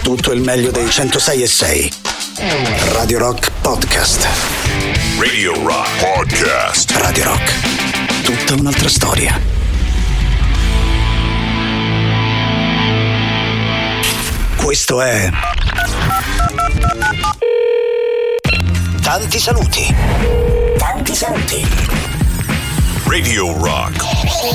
tutto il meglio dei 106.6. Radio Rock Podcast. Radio Rock Podcast. Radio Rock. Tutta un'altra storia. Questo è Tanti saluti. Tanti saluti. Radio Rock.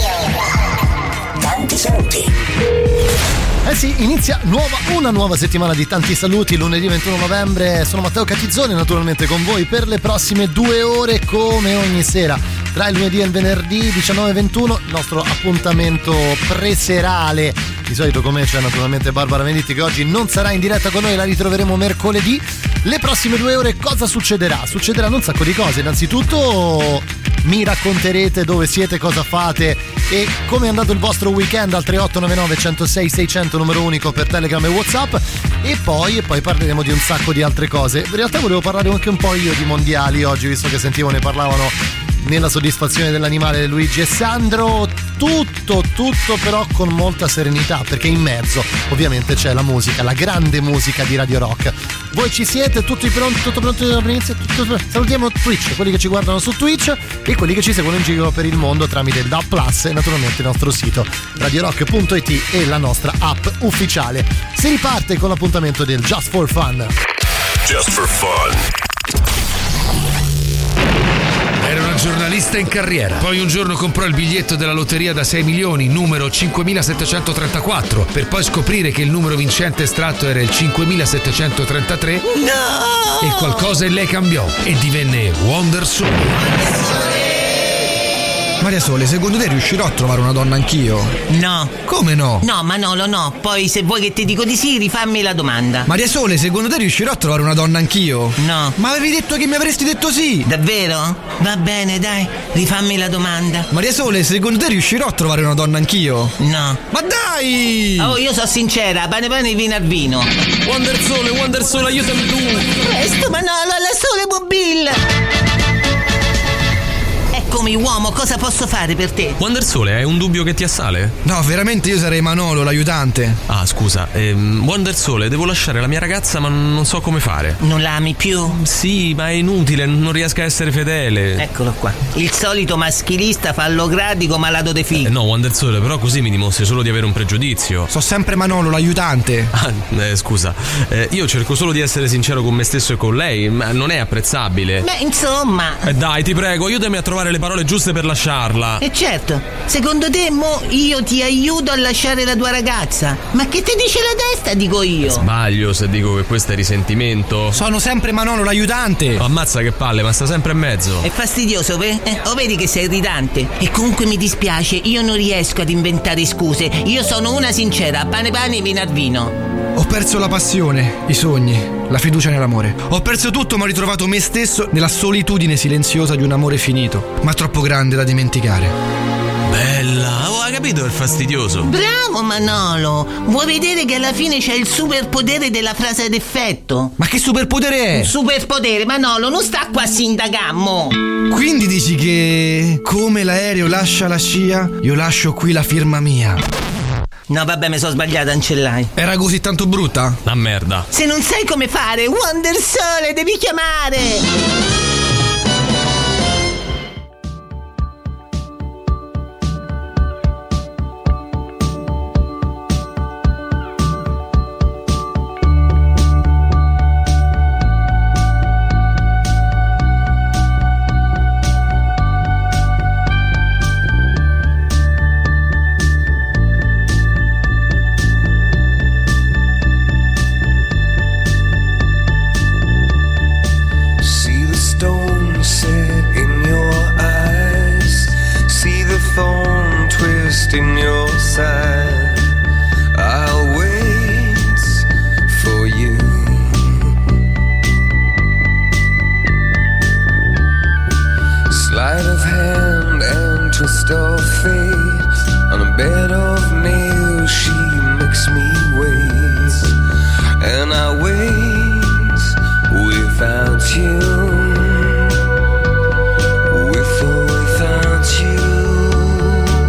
Tanti saluti. Eh sì, inizia una nuova settimana di Tanti saluti, lunedì 21 novembre. Sono Matteo Catizzoni, naturalmente con voi per le prossime 2 ore, come ogni sera, tra il lunedì e il venerdì 19-21, il nostro appuntamento preserale. Di solito con me c'è naturalmente Barbara Venditti, che oggi non sarà in diretta con noi, la ritroveremo mercoledì. Le prossime 2 ore cosa succederà? Succederanno un sacco di cose. Innanzitutto mi racconterete dove siete, cosa fate e come è andato il vostro weekend al 3899 106 600, numero unico per Telegram e WhatsApp, e poi parleremo di un sacco di altre cose. In realtà volevo parlare anche un po' io di mondiali oggi, visto che sentivo ne parlavano nella soddisfazione dell'animale Luigi e Sandro. Tutto però con molta serenità, perché in mezzo ovviamente c'è la musica, la grande musica di Radio Rock. Voi ci siete? Tutto pronto per inizio? Salutiamo Twitch, quelli che ci guardano su Twitch e quelli che ci seguono in giro per il mondo tramite il DAB Plus e naturalmente il nostro sito radiorock.it e la nostra app ufficiale. Si riparte con l'appuntamento del Just for Fun. Just for Fun. Era una giornalista in carriera. Poi un giorno comprò il biglietto della lotteria da 6 milioni, numero 5734, per poi scoprire che il numero vincente estratto era il 5733. No! E qualcosa in lei cambiò e divenne Wonder Sole. Maria Sole, secondo te riuscirò a trovare una donna anch'io? No. Come no? No, Manolo, no. Poi se vuoi che ti dico di sì, rifammi la domanda. Maria Sole, secondo te riuscirò a trovare una donna anch'io? No. Ma avevi detto che mi avresti detto sì! Davvero? Va bene, dai, rifammi la domanda. Maria Sole, secondo te riuscirò a trovare una donna anch'io? No. Ma dai! Oh, io sono sincera, pane vino al vino. Wonder Sole, aiutami tu! Presto, Manolo, alla Sole Mobile! Eccomi, uomo, cosa posso fare per te? Wonder Sole, hai un dubbio che ti assale? No, veramente io sarei Manolo, l'aiutante. Ah, scusa, Wonder Sole, devo lasciare la mia ragazza ma non so come fare. Non la ami più? Sì, ma è inutile, non riesco a essere fedele. Eccolo qua. Il solito maschilista fallocratico malato de figlio. No, Wonder Sole, però così mi dimostri solo di avere un pregiudizio. So sempre Manolo, l'aiutante. Ah, scusa, io cerco solo di essere sincero con me stesso e con lei, ma non è apprezzabile. Beh, insomma. Dai, ti prego, aiutami a trovare le parole giuste per lasciarla. E certo, secondo te mo io ti aiuto a lasciare la tua ragazza? Ma che ti dice la testa, dico io? Sbaglio se dico che questo è risentimento. Sono sempre Manolo, l'aiutante. Oh, ammazza che palle, ma sta sempre in mezzo. È fastidioso, o vedi che sei irritante? E comunque mi dispiace, io non riesco ad inventare scuse. Io sono una sincera, pane vino al vino. Ho perso la passione, i sogni, la fiducia nell'amore. Ho perso tutto, ma ho ritrovato me stesso nella solitudine silenziosa di un amore finito, ma troppo grande da dimenticare. Bella, hai capito il fastidioso? Bravo Manolo, vuoi vedere che alla fine c'è il superpotere della frase d'effetto? Ma che superpotere è? Un superpotere, Manolo, non sta qua a sindagammo. Quindi dici che come l'aereo lascia la scia, io lascio qui la firma mia. No, vabbè, mi sono sbagliata, ancellai. Era così tanto brutta? La merda. Se non sai come fare, Wonder Sole, devi chiamare. In your side, I'll wait for you. Sleight of hand and twist of fate. On a bed of nails, she makes me wait, and I wait without you. Without you.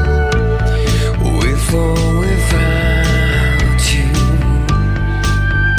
Without you.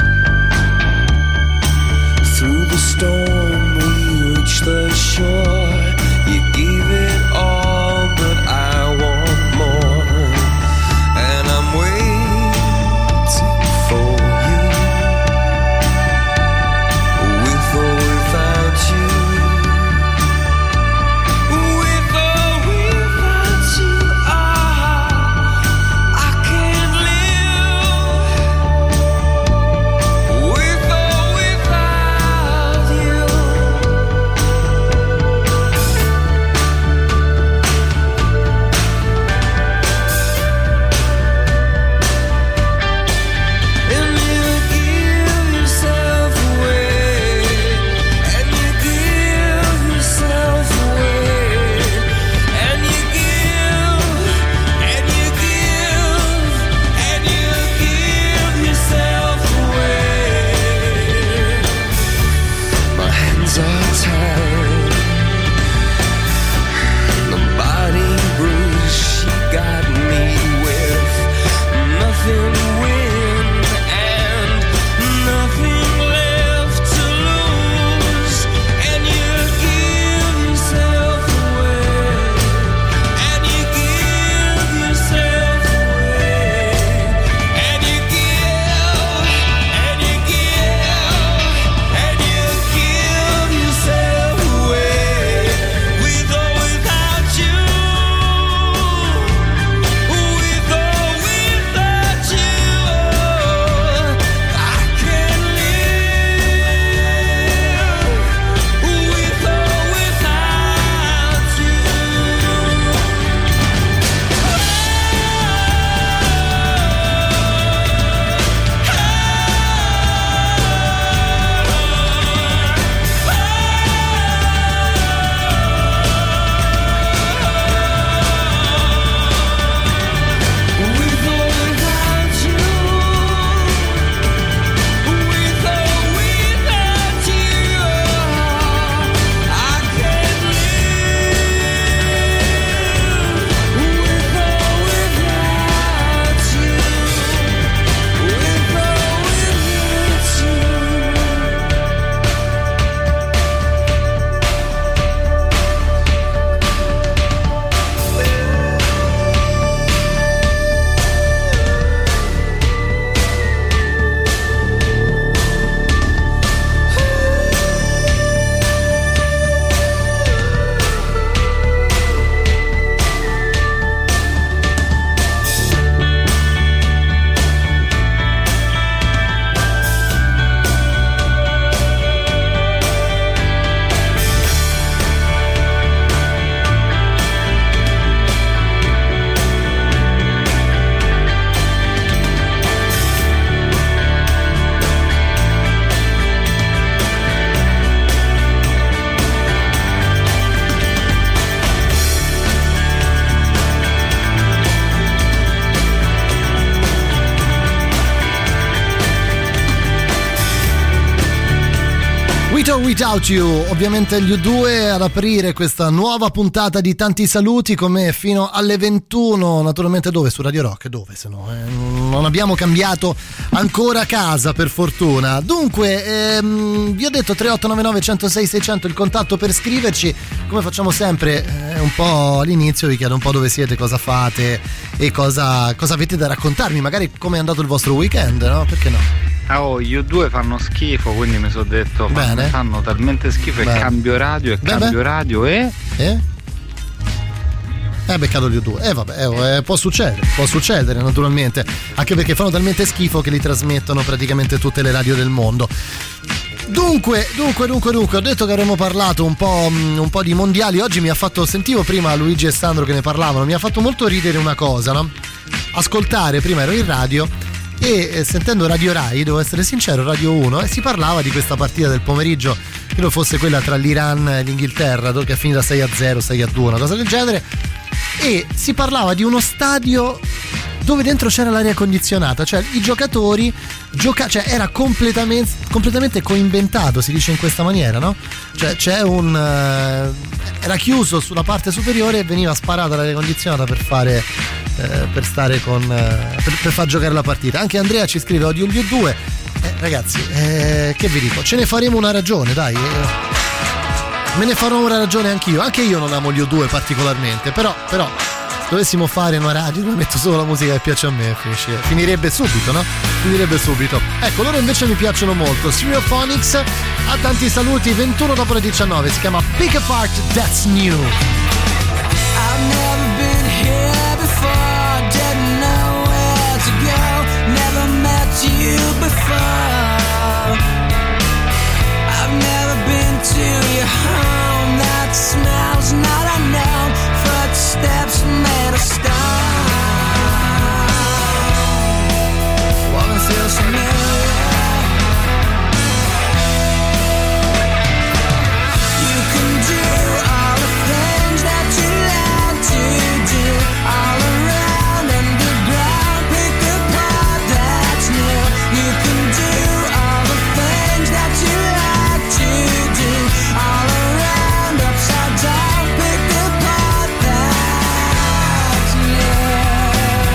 With or Without You, ovviamente gli U2 ad aprire questa nuova puntata di Tanti Saluti, come fino alle 21, naturalmente dove? Su Radio Rock, dove se no? Non abbiamo cambiato ancora casa, per fortuna. Dunque, vi ho detto 3899 106 600 il contatto per scriverci, come facciamo sempre, un po' all'inizio vi chiedo un po' dove siete, cosa fate e cosa avete da raccontarmi, magari come è andato il vostro weekend, no? Perché no? Gli U2 fanno schifo, quindi mi sono detto fanno talmente schifo. Bene. E cambio radio e beccato gli U2. Vabbè, può succedere naturalmente, anche perché fanno talmente schifo che li trasmettono praticamente tutte le radio del mondo. Dunque, ho detto che avremmo parlato un po' di mondiali. Oggi sentivo prima Luigi e Sandro che ne parlavano, mi ha fatto molto ridere una cosa, no? Ascoltare, prima ero in radio e sentendo Radio Rai, devo essere sincero, Radio 1, e si parlava di questa partita del pomeriggio, credo fosse quella tra l'Iran e l'Inghilterra, che è finita 6-0, 6-2, una cosa del genere, e si parlava di uno stadio dove dentro c'era l'aria condizionata, cioè i giocatori cioè era completamente coinventato, si dice in questa maniera, no? Cioè era chiuso sulla parte superiore e veniva sparata l'aria condizionata per stare per far giocare la partita. Anche Andrea ci scrive odio gli U2. Ragazzi, che vi dico, ce ne faremo una ragione, dai. Me ne farò una ragione anch'io. Anche io non amo gli U2 particolarmente, però dovessimo fare una radio dove metto solo la musica che piace a me, finirebbe subito, no? Ecco, loro invece mi piacciono molto. Stereophonics, a Tanti Saluti, 21 dopo le 19, si chiama Pick Apart That's New. I've never been here before, didn't know where to go, never met you before. I've never been to your home, that smells not unknown, footsteps made of stone. Woman feels familiar. You can do all the things that you like to do, all around underground, pick apart that's new. You can do all the things that you like to do, all around upside down, pick apart that's new.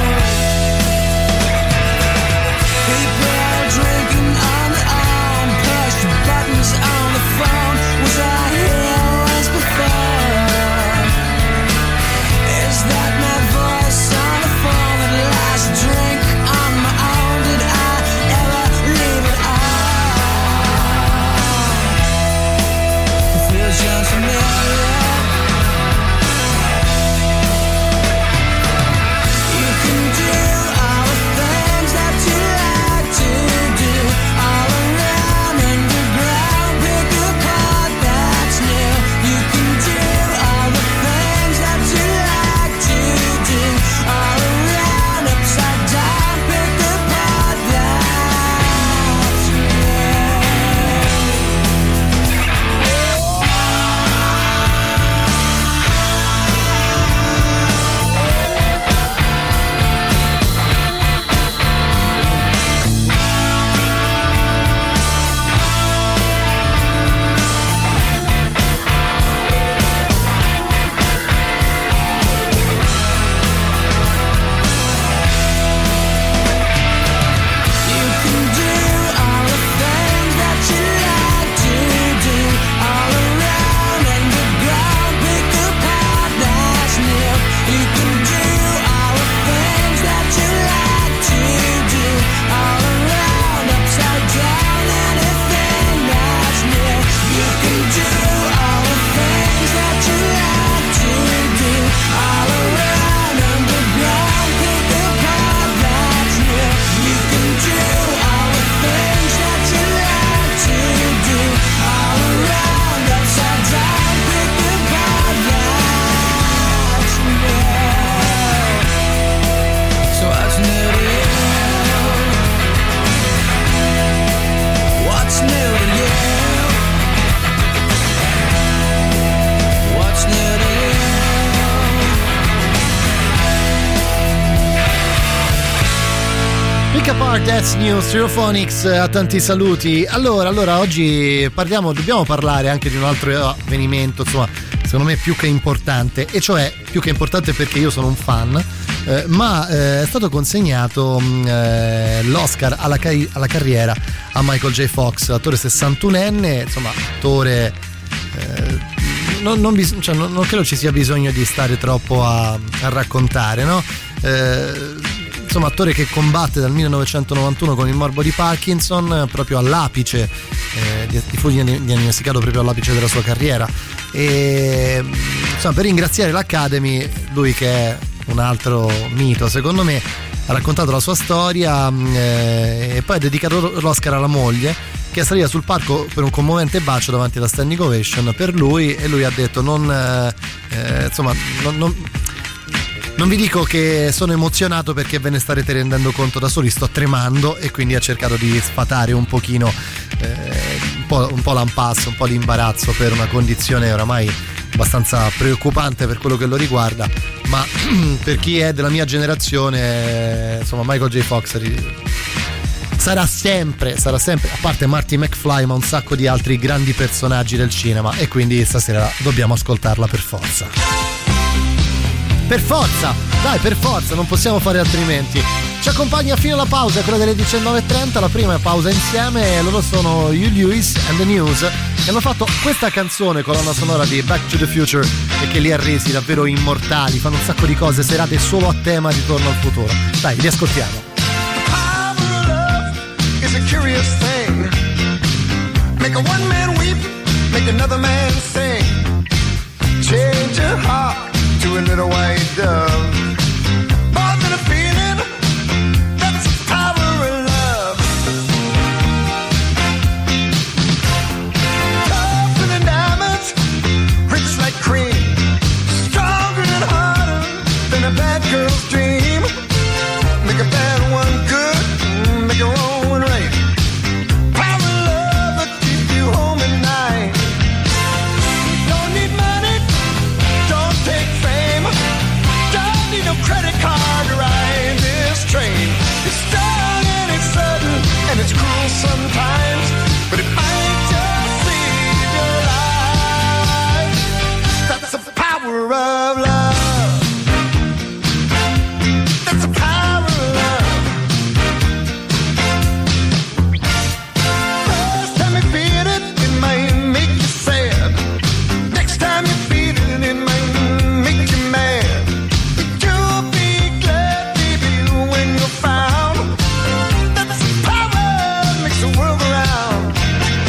People drinking on their own, push buttons on the phone. Was I here once before? Is that my voice on the phone that lies? Drink on my own. Did I ever leave it all? It feels just familiar. You can do all the things that you like to do, all around underground, pick apart that's new. You can do all the things that you like to do, all around upside down, pick apart that's new. Apart, That's New, Stereophonics, a tanti saluti. Allora, oggi dobbiamo parlare anche di un altro avvenimento, insomma, secondo me più che importante, e cioè più che importante perché io sono un fan, ma è stato consegnato l'Oscar alla carriera a Michael J. Fox, attore 61enne, insomma, attore non credo ci sia bisogno di stare troppo a raccontare, no? Insomma, attore che combatte dal 1991 con il morbo di Parkinson, proprio all'apice, fu diagnosticato proprio all'apice della sua carriera, e insomma, per ringraziare l'Academy, lui che è un altro mito secondo me, ha raccontato la sua storia e poi ha dedicato l'Oscar alla moglie, che è salita sul palco per un commovente bacio davanti alla standing ovation per lui, e lui ha detto non vi dico che sono emozionato perché ve ne starete rendendo conto da soli, sto tremando, e quindi ha cercato di sfatare un pochino un po' l'impasse, un po' di imbarazzo per una condizione oramai abbastanza preoccupante per quello che lo riguarda, ma per chi è della mia generazione, insomma, Michael J. Fox sarà sempre, a parte Marty McFly, ma un sacco di altri grandi personaggi del cinema, e quindi stasera dobbiamo ascoltarla per forza. Per forza, non possiamo fare altrimenti. Ci accompagna fino alla pausa, quella delle 19.30, la prima pausa insieme, loro sono Hugh Lewis and the News, che hanno fatto questa canzone, colonna sonora di Back to the Future, e che li ha resi davvero immortali, fanno un sacco di cose, serate solo a tema di Torno al futuro. Dai, li ascoltiamo. It's a curious thing. Make a one man weep, make another man sing. Change your heart to a little white dove. More than a feeling, that's the power of love. Tougher than diamonds, rich like cream. Stronger and harder than a bad girl's dream. Make a bad one good, make a wrong one right. Power of love will keep you home at night. Don't need money, don't take fame, don't need no credit card to ride this train. It's strong and it's sudden and it's cruel sometimes, but it might just save your life. That's the power of love. That's the power of love. First time you feel it, it might make you sad. Next time you feel it, it might make you mad. But you'll be glad, baby, when you're found. That's the power that makes the world go round.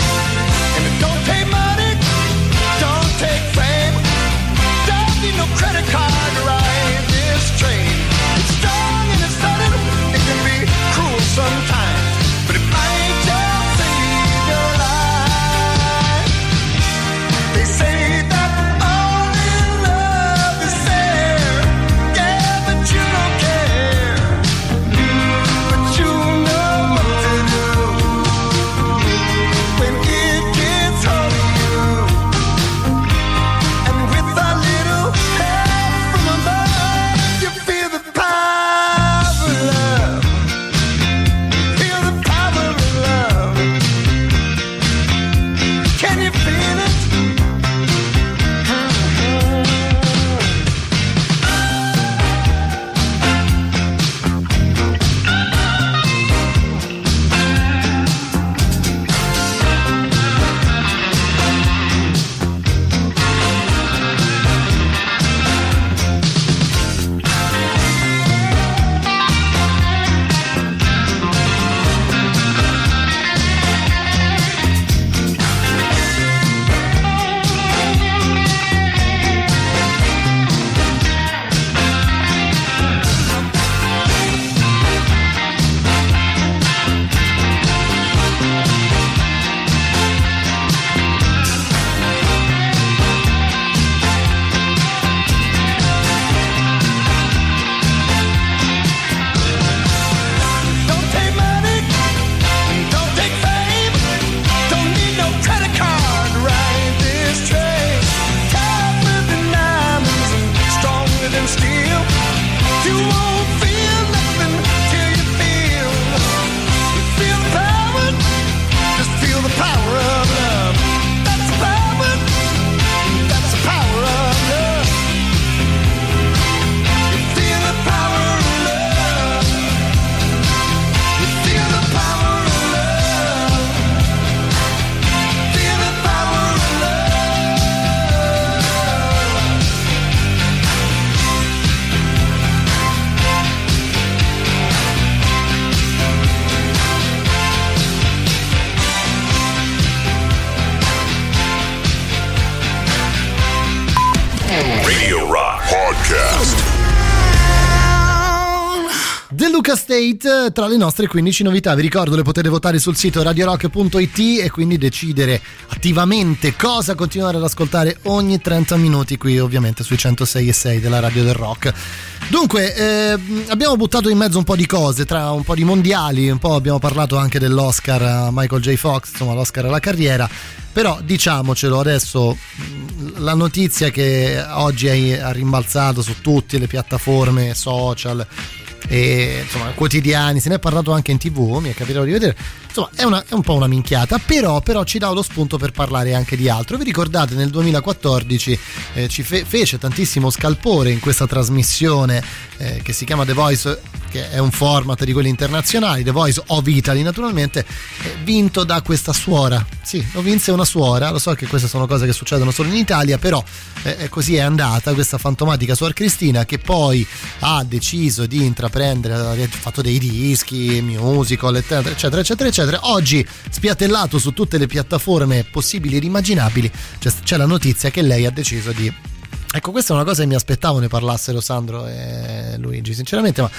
The Luca State tra le nostre 15 novità. Vi ricordo, le potete votare sul sito radiorock.it e quindi decidere attivamente cosa continuare ad ascoltare ogni 30 minuti qui ovviamente sui 106.6 della Radio del Rock. Dunque abbiamo buttato in mezzo un po' di cose, tra un po' di mondiali, un po' abbiamo parlato anche dell'Oscar a Michael J. Fox, insomma l'Oscar alla carriera. Però diciamocelo adesso, la notizia che oggi ha rimbalzato su tutte le piattaforme social e insomma quotidiani, se ne è parlato anche in TV, mi è capitato di vedere, insomma è un po' una minchiata, però ci dà lo spunto per parlare anche di altro. Vi ricordate nel 2014 ci fece tantissimo scalpore in questa trasmissione che si chiama The Voice, che è un format di quelli internazionali, The Voice of Italy naturalmente, vinto da questa suora. Sì, lo vinse una suora, lo so che queste sono cose che succedono solo in Italia, però così è andata questa fantomatica Suor Cristina, che poi ha deciso di intraprendere, ha fatto dei dischi, musical, eccetera eccetera eccetera. Oggi spiattellato su tutte le piattaforme possibili ed immaginabili, c'è la notizia che lei ha deciso di... Ecco, questa è una cosa che mi aspettavo ne parlassero Sandro e Luigi, sinceramente, ma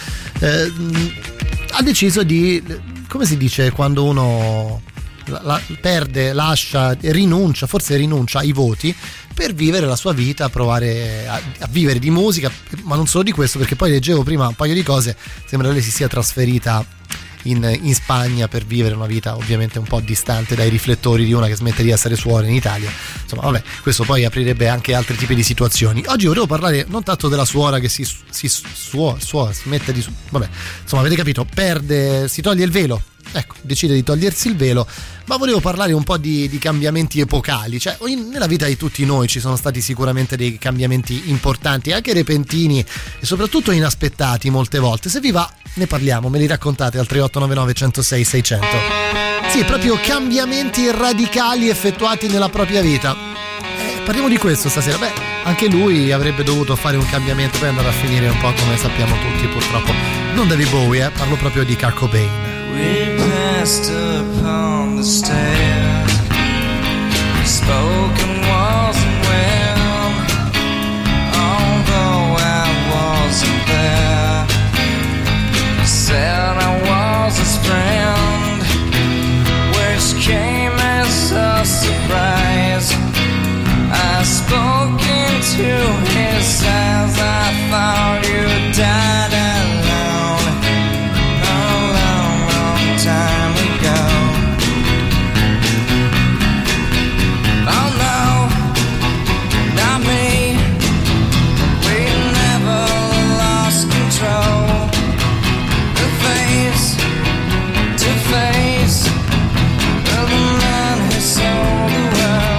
ha deciso di, come si dice quando uno perde, lascia, rinuncia ai voti per vivere la sua vita, provare a vivere di musica, ma non solo di questo, perché poi leggevo prima un paio di cose, sembra che lei si sia trasferita in Spagna per vivere una vita ovviamente un po' distante dai riflettori di una che smette di essere suora in Italia. Insomma, vabbè, questo poi aprirebbe anche altri tipi di situazioni. Oggi volevo parlare non tanto della suora che si smette di... Vabbè, insomma, avete capito, si toglie il velo. Ecco, decide di togliersi il velo, ma volevo parlare un po' di cambiamenti epocali. Cioè, nella vita di tutti noi ci sono stati sicuramente dei cambiamenti importanti, anche repentini e soprattutto inaspettati molte volte. Se vi va, ne parliamo, me li raccontate al 3899 106 600. Sì, proprio cambiamenti radicali effettuati nella propria vita. Parliamo di questo stasera. Beh, anche lui avrebbe dovuto fare un cambiamento, poi andare a finire un po' come sappiamo tutti purtroppo. Non David Bowie, parlo proprio di Kurt Cobain. We passed upon the stairs, spoken wasn't well, although I wasn't there. Said I was his friend, which came as a surprise. I spoke into his eyes, I thought you died alone, a long, long time ago. Oh no, not me, we never lost control. The face to face with the man who sold the world.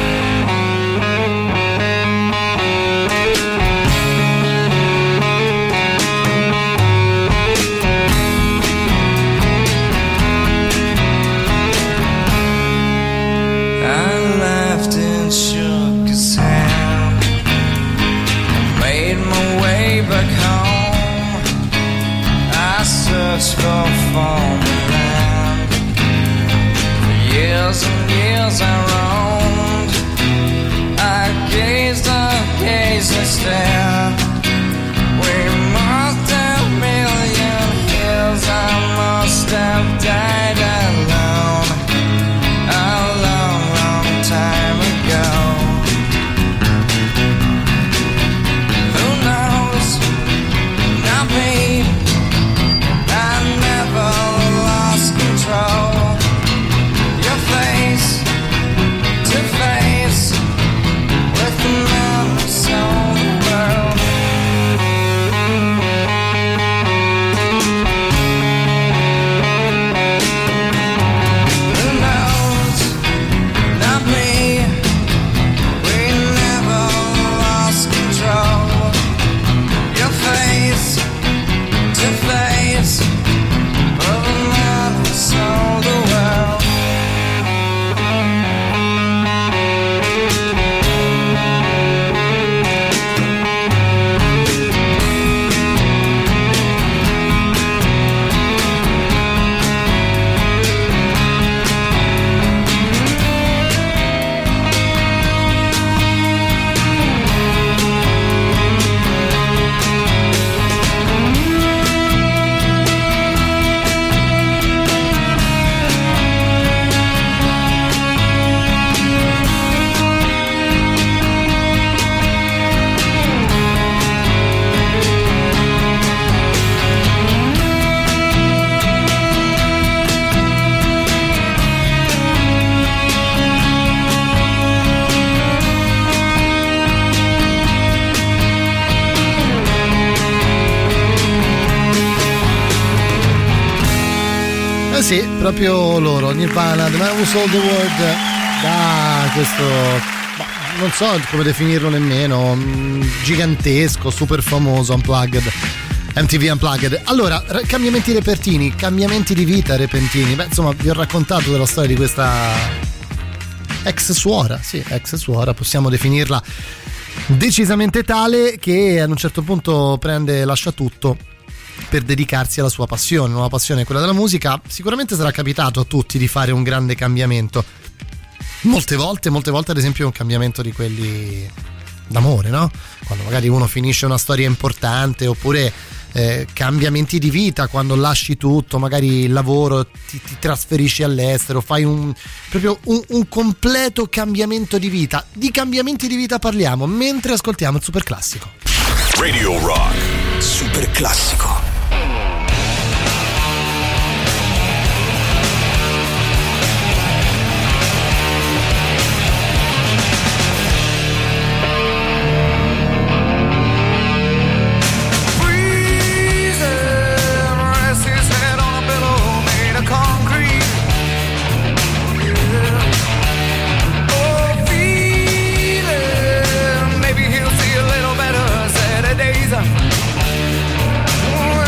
Shook his hand, I made my way back home. I searched for foreign land. For years and years I roamed. I gazed and stared. We must have million years. I must have died alone a long, long time ago. Who knows? Not me. I never lost control. Your face to face with the man who sold the world. sì, proprio loro, Nirvana, The Man Who Sold the World, da questo, non so come definirlo nemmeno, gigantesco, super famoso Unplugged, MTV Unplugged. Allora, cambiamenti repentini, cambiamenti di vita repentini. Beh, insomma, vi ho raccontato della storia di questa ex suora, possiamo definirla decisamente tale, che ad un certo punto lascia tutto per dedicarsi alla sua passione. Nuova passione è quella della musica. Sicuramente sarà capitato a tutti di fare un grande cambiamento, molte volte ad esempio un cambiamento di quelli d'amore, no? Quando magari uno finisce una storia importante, oppure cambiamenti di vita, quando lasci tutto, magari il lavoro, ti trasferisci all'estero, fai proprio un completo cambiamento di vita. Di cambiamenti di vita parliamo mentre ascoltiamo il super classico. Radio Rock Super classico. Maybe he'll see a little better Saturdays.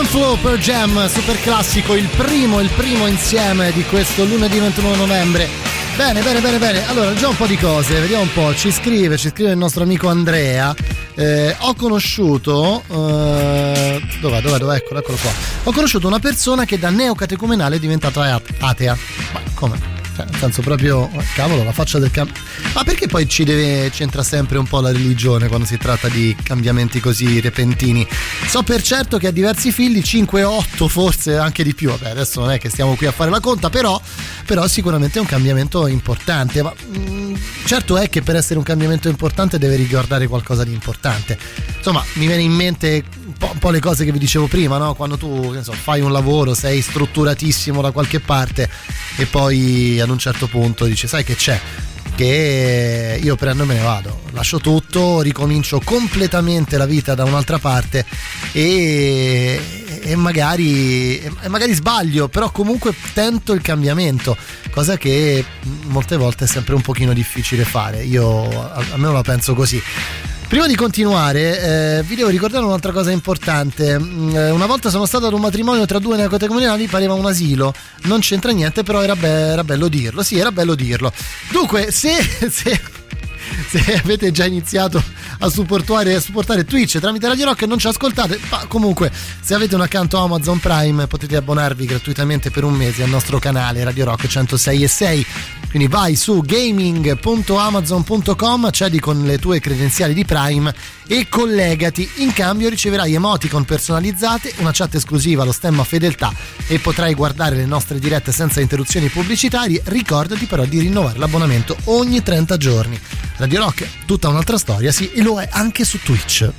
Flow per Jam, super classico, il primo insieme di questo lunedì 21 novembre. Bene. Allora, già un po' di cose, vediamo un po'. Ci scrive il nostro amico Andrea. Ho conosciuto dov'è? Eccolo qua. Ho conosciuto una persona che da neocatecumenale è diventata atea. Ma come? Nel senso proprio, cavolo, la faccia del ma perché poi c'entra sempre un po' la religione quando si tratta di cambiamenti così repentini? So per certo che ha diversi figli, 5, 8, forse anche di più. Vabbè, adesso non è che stiamo qui a fare la conta, però sicuramente è un cambiamento importante. Ma certo è che per essere un cambiamento importante deve riguardare qualcosa di importante. Insomma, mi viene in mente un po' le cose che vi dicevo prima, no? Quando tu fai un lavoro, sei strutturatissimo da qualche parte e poi ad un certo punto dici, sai che c'è? Che io prendo e me ne vado, lascio tutto, ricomincio completamente la vita da un'altra parte e magari sbaglio, però comunque tento il cambiamento, cosa che molte volte è sempre un pochino difficile fare. Io almeno la penso così. Prima di continuare vi devo ricordare un'altra cosa importante. Una volta sono stato ad un matrimonio tra due neocatecumenali, pareva un asilo, non c'entra niente, però era bello dirlo. Sì, era bello dirlo. Dunque, se avete già iniziato a supportare Twitch tramite Radio Rock e non ci ascoltate, ma comunque se avete un account Amazon Prime potete abbonarvi gratuitamente per un mese al nostro canale Radio Rock 106.6. Quindi vai su gaming.amazon.com, accedi con le tue credenziali di Prime e collegati. In cambio riceverai emoticon personalizzate, una chat esclusiva allo stemma fedeltà e potrai guardare le nostre dirette senza interruzioni pubblicitarie. Ricordati però di rinnovare l'abbonamento ogni 30 giorni. Radio Rock, tutta un'altra storia, sì, e lo è anche su Twitch.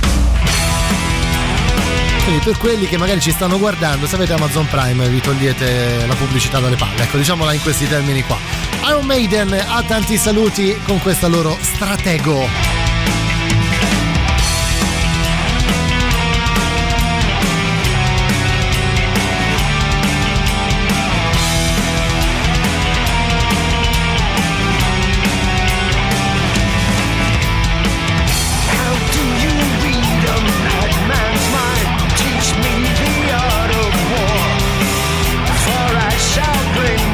Quindi per quelli che magari ci stanno guardando, se avete Amazon Prime vi togliete la pubblicità dalle palle, ecco, diciamola in questi termini qua. Iron Maiden ha tanti saluti con questa loro Stratego.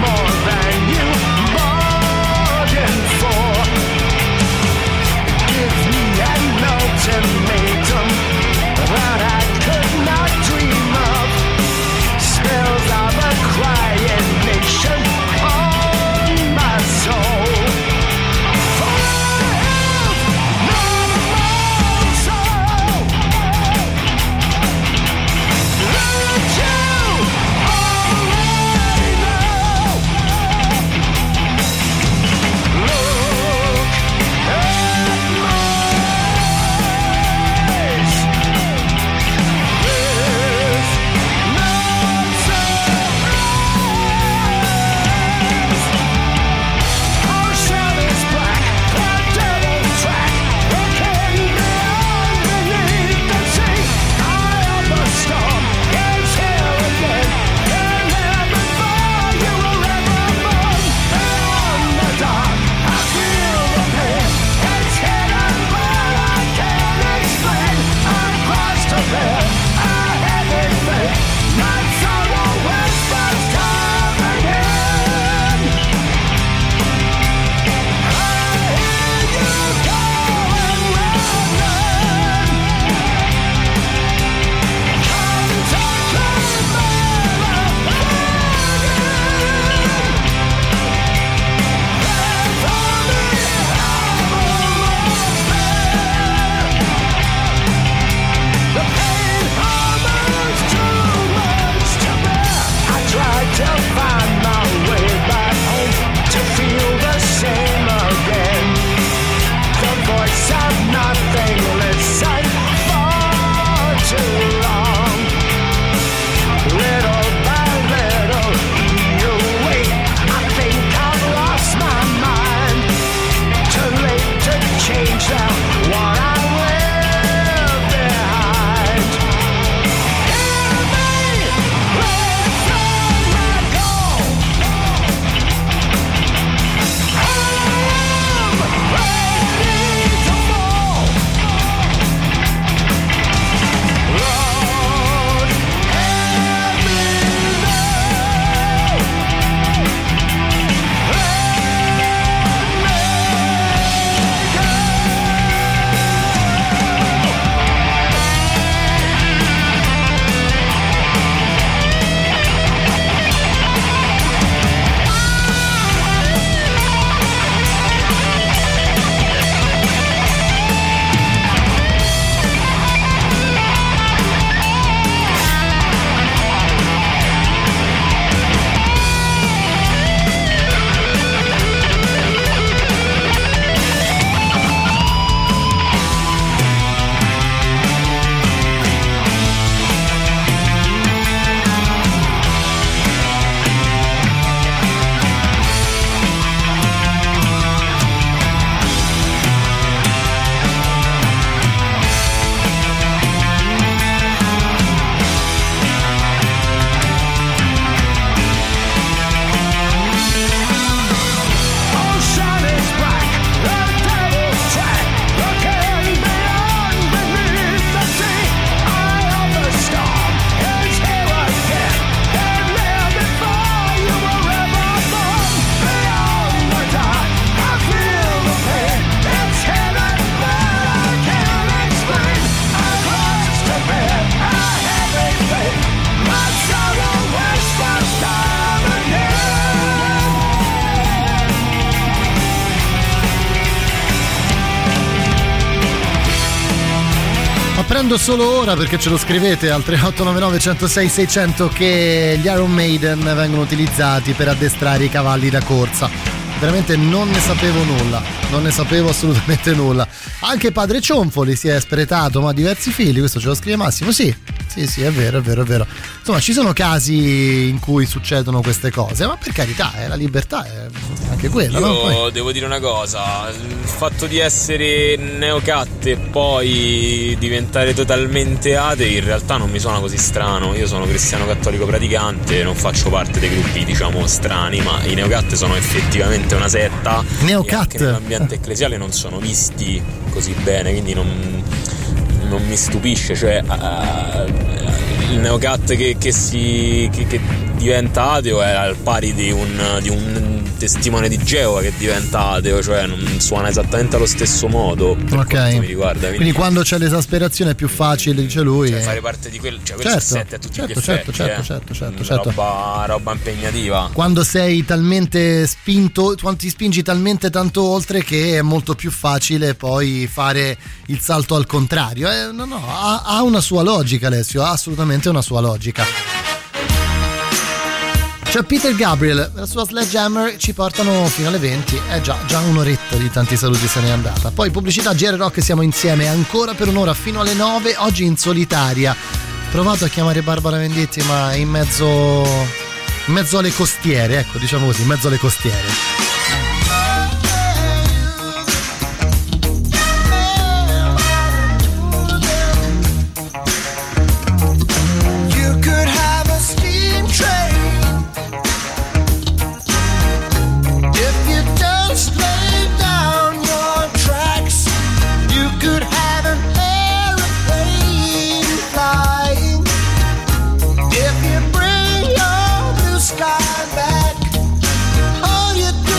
Give Apprendo solo ora, perché ce lo scrivete al 3899 106 600, che gli Iron Maiden vengono utilizzati per addestrare i cavalli da corsa. Veramente non ne sapevo nulla, non ne sapevo assolutamente nulla. Anche padre Cionfoli si è spretato, ma ha diversi figli, questo ce lo scrive Massimo. Sì, è vero. Insomma, ci sono casi in cui succedono queste cose, ma per carità, la libertà è anche quella. Io no? Poi... devo dire una cosa, il fatto di essere neocat e poi diventare totalmente atei in realtà non mi suona così strano. Io sono cristiano cattolico praticante, non faccio parte dei gruppi diciamo strani, ma i neocat sono effettivamente una setta. Neocat. E anche nell'ambiente ecclesiale non sono visti così bene, quindi non mi stupisce, cioè il neocat che diventa ateo è al pari di un testimone di Geova che diventa ateo, cioè non suona esattamente allo stesso modo per quanto mi riguarda. Quindi quando c'è l'esasperazione è più facile, dice lui. Cioè fare parte di quello, cioè quello certo, a tutti gli effetti, certo. Roba impegnativa. Quando sei talmente spinto, quando ti spingi talmente tanto oltre che è molto più facile poi fare il salto al contrario. Ha una sua logica, Alessio, ha assolutamente una sua logica. C'è Peter Gabriel, la sua Sledgehammer, ci portano fino alle 20. Già un'oretta di tanti saluti se n'è andata. Poi pubblicità, GR Rock, siamo insieme ancora per un'ora fino alle 9, oggi in solitaria. Provato a chiamare Barbara Venditti, ma in mezzo alle costiere, ecco, diciamo così, in mezzo alle costiere. Sky back, all you do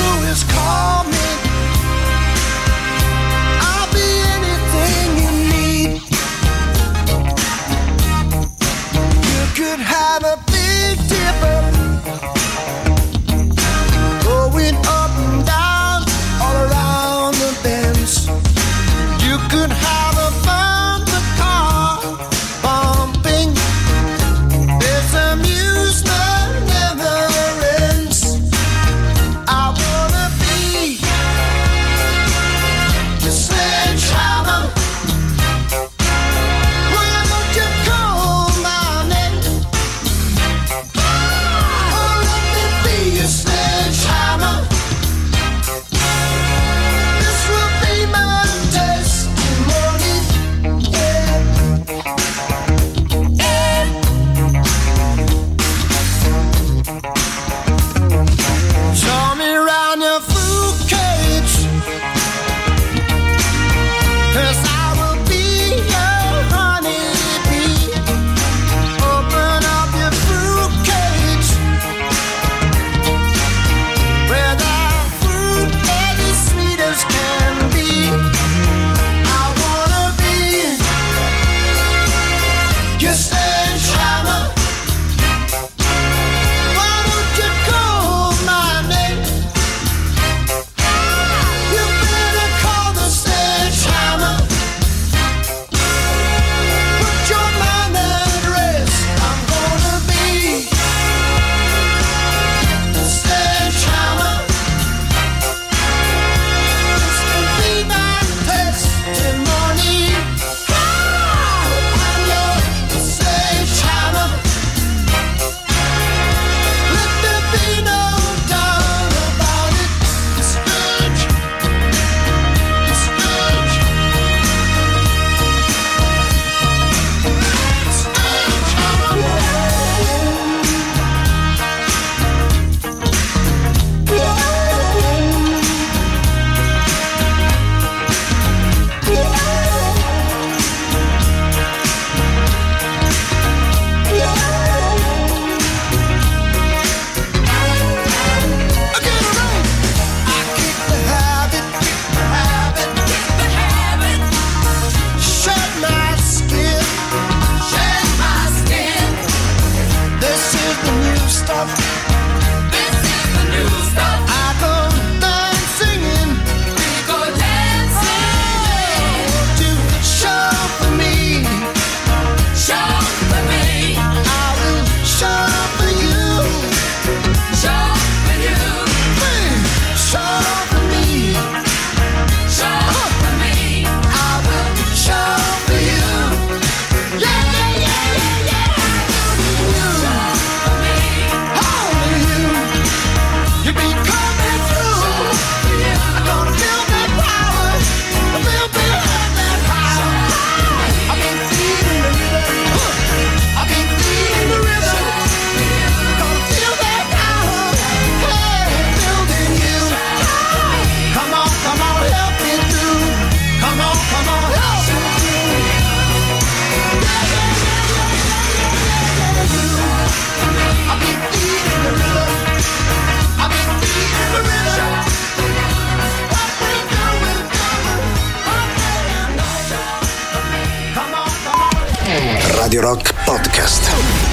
Radio Rock Podcast.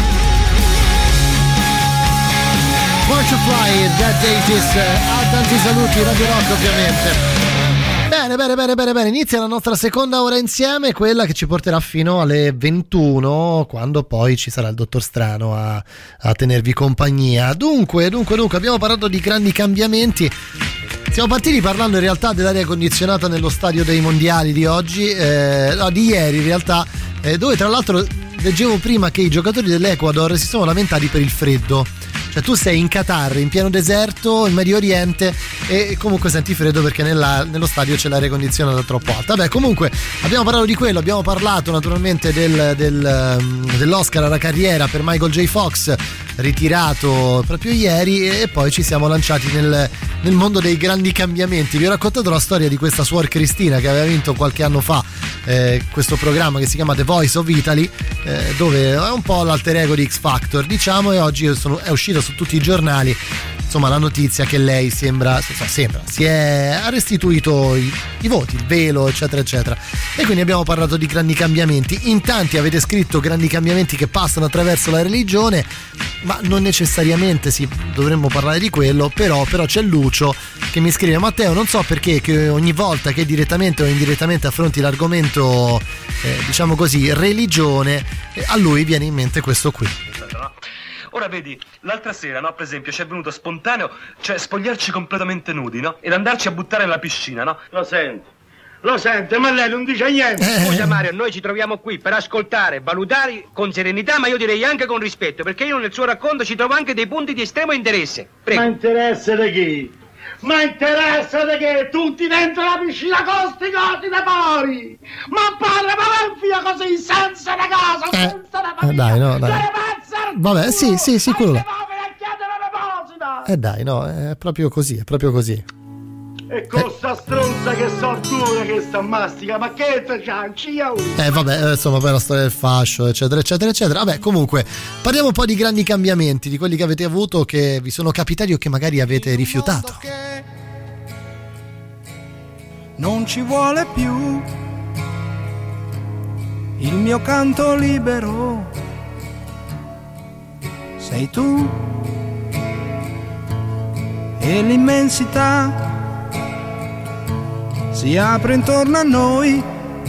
Born to Fly, Dead Deities, tanti saluti, Radio Rock ovviamente. Bene, inizia la nostra seconda ora insieme, quella che ci porterà fino alle 21, quando poi ci sarà il Dottor Strano a tenervi compagnia. Dunque, abbiamo parlato di grandi cambiamenti. Siamo partiti parlando in realtà dell'aria condizionata nello stadio dei mondiali di oggi, di ieri in realtà, dove tra l'altro leggevo prima che i giocatori dell'Ecuador si sono lamentati per il freddo. Cioè tu sei in Qatar, in pieno deserto, in Medio Oriente, e comunque senti freddo perché nello stadio c'è l'aria condizionata troppo alta. Vabbè, comunque abbiamo parlato di quello, abbiamo parlato naturalmente dell'Oscar alla carriera per Michael J. Fox, ritirato proprio ieri, e poi ci siamo lanciati nel mondo dei grandi cambiamenti. Vi ho raccontato la storia di questa Suor Cristina che aveva vinto qualche anno fa questo programma che si chiama The Voice of Italy, dove è un po' l'alter ego di X Factor, diciamo, e oggi è uscita su tutti i giornali, insomma, la notizia che lei ha restituito i voti, il velo, eccetera eccetera. E quindi abbiamo parlato di grandi cambiamenti. In tanti avete scritto grandi cambiamenti che passano attraverso la religione, ma non necessariamente dovremmo parlare di quello. Però c'è Lucio che mi scrive: Matteo, non so perché che ogni volta che direttamente o indirettamente affronti l'argomento diciamo così religione, a lui viene in mente questo qui. Ora vedi, l'altra sera, no, per esempio, ci è venuto spontaneo, cioè spogliarci completamente nudi, no? Ed andarci a buttare nella piscina, no? Lo sente, ma lei non dice niente. Scusa Mario, noi ci troviamo qui per ascoltare, valutare con serenità, ma io direi anche con rispetto, perché io nel suo racconto ci trovo anche dei punti di estremo interesse. Prego. Ma interesse di chi? Ma interessa di che tutti dentro la piscina con sti cosi da fuori? Ma parla, ma va via così senza una cosa, senza una famiglia. Dai, no, dai. Vabbè, sì, quello là. Dai, no, è proprio così. E con sta stronza che sortura che sta mastica, ma che c'ha? Vabbè, insomma, poi la storia del fascio, eccetera, eccetera, eccetera. Vabbè, comunque, parliamo un po' di grandi cambiamenti, di quelli che avete avuto, che vi sono capitati o che magari avete rifiutato. Non ci vuole più il mio canto libero, sei tu e l'immensità si apre intorno a noi,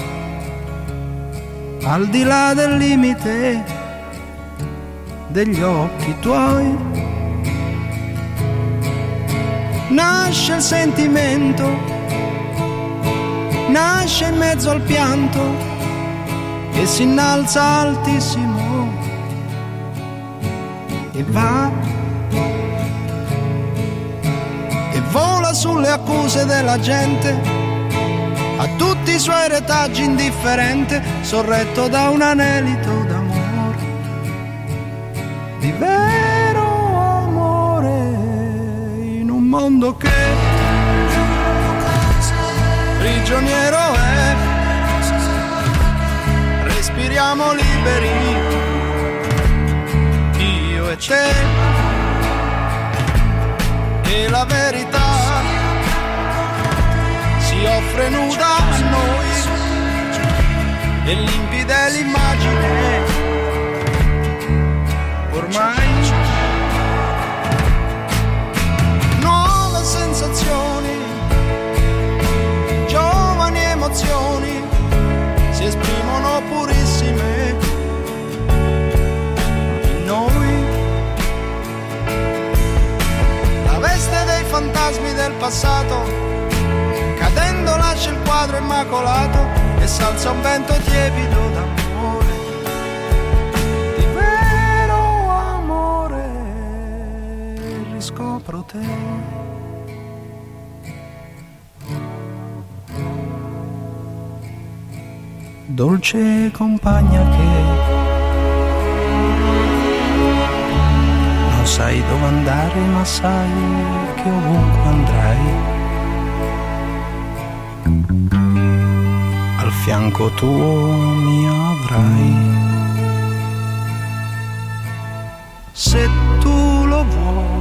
al di là del limite degli occhi tuoi. Nasce il sentimento, nasce in mezzo al pianto e si innalza altissimo e va e vola sulle accuse della gente, a tutti i suoi retaggi indifferente, sorretto da un anelito d'amore, di vero amore, in un mondo che prigioniero è. Respiriamo liberi, io e te, e la verità si offre nuda a noi, e limpida è l'immagine ormai. Nuove sensazioni, giovani emozioni si esprimono purissime in noi. La veste dei fantasmi del passato, cadendo lascia il quadro immacolato e s'alza un vento tiepido d'amore, di vero amore, riscopro te. Dolce compagna che non sai dove andare, ma sai che ovunque andrai al fianco tuo mi avrai, se tu lo vuoi.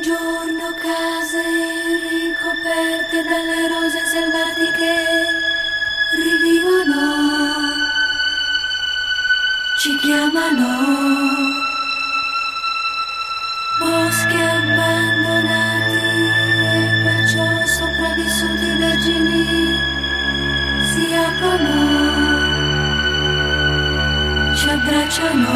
giorno case ricoperte dalle rose selvatiche rivivono, ci chiamano, boschi abbandonati e perciò sopravvissuti vergini si aprono, ci abbracciano.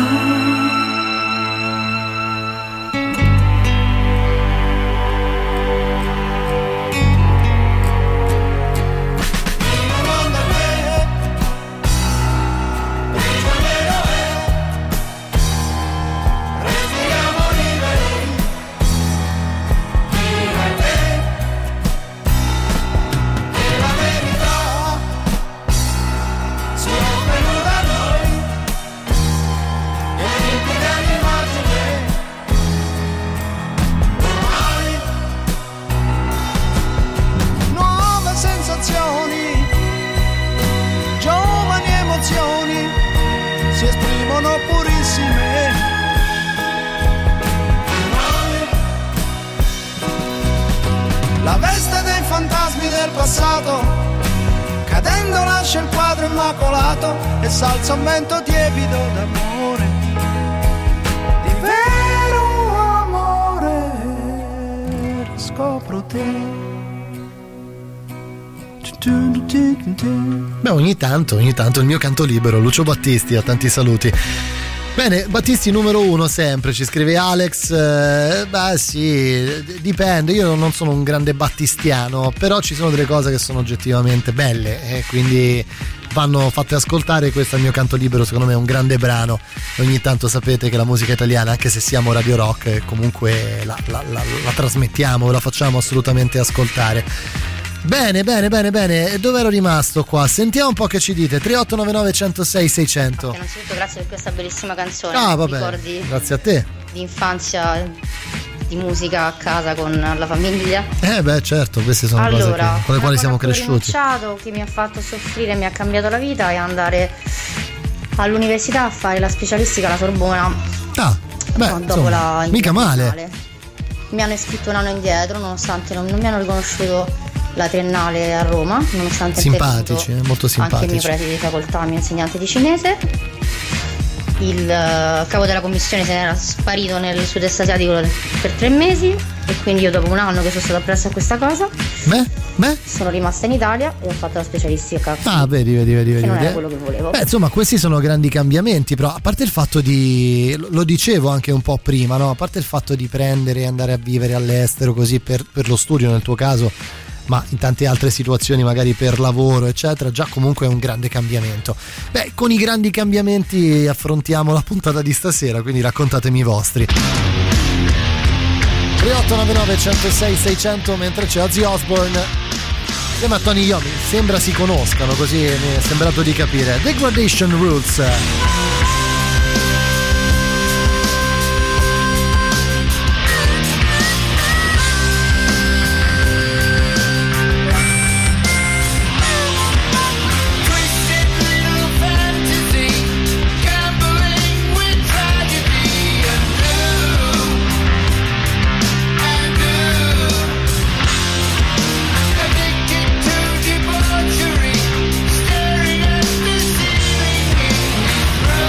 La veste dei fantasmi del passato, cadendo lascia il quadro immacolato e s'alza un vento tiepido d'amore, di vero amore, scopro te. Beh, ogni tanto il mio canto libero. Lucio Battisti, a tanti saluti. Bene, Battisti numero 1 sempre, ci scrive Alex. Beh sì, dipende, io non sono un grande battistiano, però ci sono delle cose che sono oggettivamente belle e quindi vanno fatte ascoltare. Questo è il mio canto libero, secondo me è un grande brano. Ogni tanto sapete che la musica italiana, anche se siamo Radio Rock, comunque la trasmettiamo, la facciamo assolutamente ascoltare. Bene, dove ero rimasto qua? Sentiamo un po' che ci dite. 3899 106 600. Innanzitutto grazie per questa bellissima canzone. Ah, vabbè, ricordi grazie a te. di infanzia, di musica a casa con la famiglia. Beh certo, queste sono cose con le quali siamo cresciuti. Che mi ha fatto soffrire, mi ha cambiato la vita, è andare all'università a fare la specialistica alla Sorbona. Dopo insomma, mica male. Mi hanno iscritto un anno indietro, nonostante non mi hanno riconosciuto la triennale a Roma, nonostante simpatici, molto simpatici. Anche il mio preside di facoltà, il mio insegnante di cinese. Il capo della commissione se ne era sparito nel sud-est asiatico per 3 mesi e quindi io dopo un anno che sono stata appresso a questa cosa sono rimasta in Italia e ho fatto la specialistica. Vedi. Che non era quello che volevo. Insomma, questi sono grandi cambiamenti, però a parte il fatto lo dicevo anche un po' prima, no? A parte il fatto di prendere e andare a vivere all'estero così per lo studio nel tuo caso, ma in tante altre situazioni magari per lavoro eccetera, già comunque è un grande cambiamento. Con i grandi cambiamenti affrontiamo la puntata di stasera, quindi raccontatemi i vostri. 3899 106 600, mentre c'è Ozzy Osbourne insieme a Tony Iommi, sembra si conoscano, così mi è sembrato di capire. Degradation Rules. Staring at the ceiling.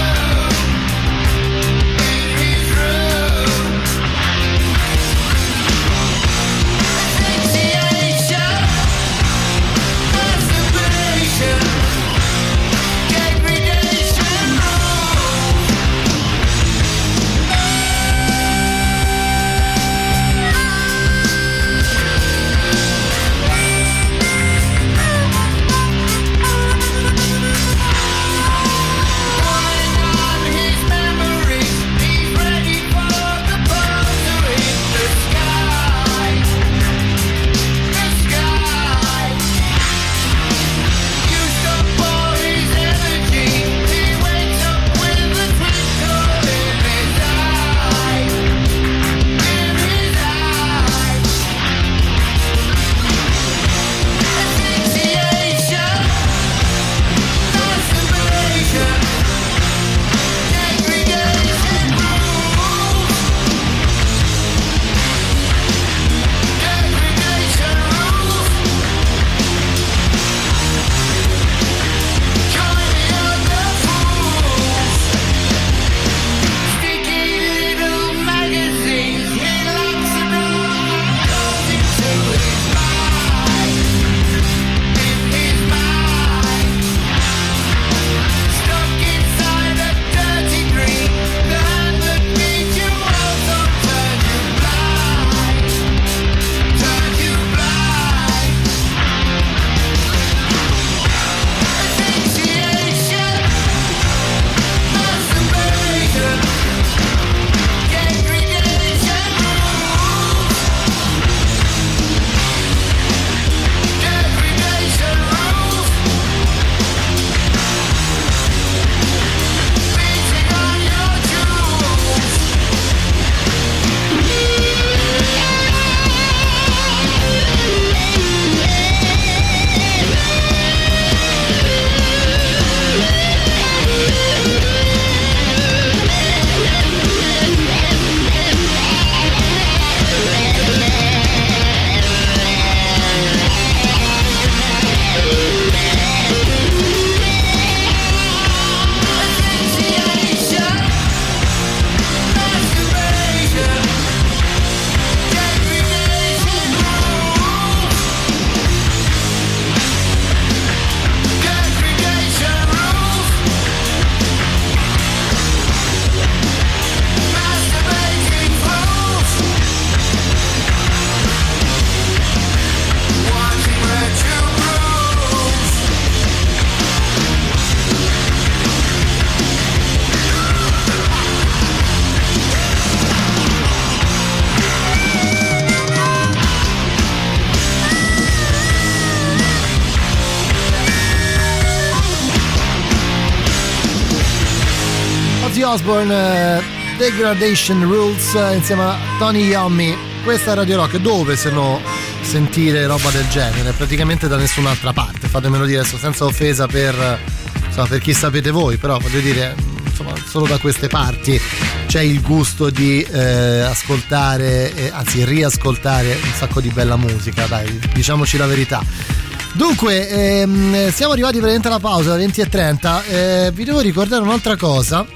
Osbourne, Degradation Rules, insieme a Tony Iommi. Questa è Radio Rock, dove se no sentire roba del genere? Praticamente da nessun'altra parte, fatemelo dire adesso senza offesa per chi sapete voi, però voglio dire, insomma, solo da queste parti c'è il gusto di ascoltare, anzi riascoltare un sacco di bella musica, dai, diciamoci la verità. Dunque, siamo arrivati veramente alla pausa, 20:30. Vi devo ricordare un'altra cosa.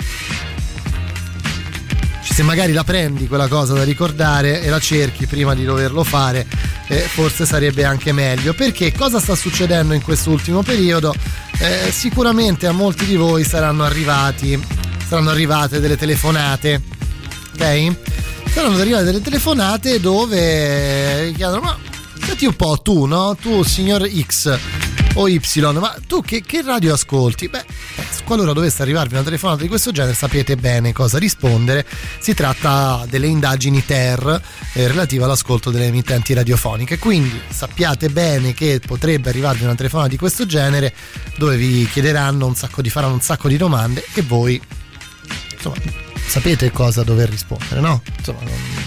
Se magari la prendi quella cosa da ricordare e la cerchi prima di doverlo fare, forse sarebbe anche meglio. Perché cosa sta succedendo in quest'ultimo periodo? Sicuramente a molti di voi saranno arrivate delle telefonate, ok? Saranno arrivate delle telefonate dove chiedono: ma senti un po', tu, no? Tu signor X o Y, ma tu che radio ascolti? Beh, qualora dovesse arrivarvi una telefonata di questo genere, sapete bene cosa rispondere. Si tratta delle indagini TER relative all'ascolto delle emittenti radiofoniche, quindi sappiate bene che potrebbe arrivarvi una telefonata di questo genere dove vi chiederanno faranno un sacco di domande e voi, insomma, sapete cosa dover rispondere, no? Insomma,